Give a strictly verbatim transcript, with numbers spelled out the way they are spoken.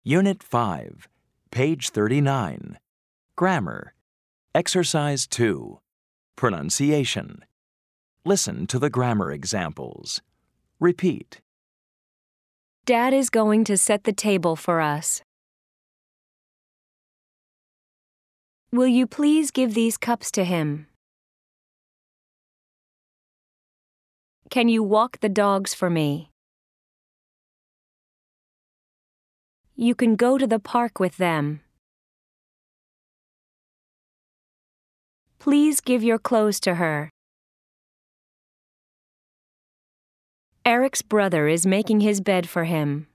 Unit five, page thirty-nine. Grammar. Exercise two. Pronunciation. Listen to the grammar examples. Repeat. Dad is going to set the table for us. Will you please give these cups to him? Can you walk the dogs for me? You can go to the park with them. Please give your clothes to her. Eric's brother is making his bed for him.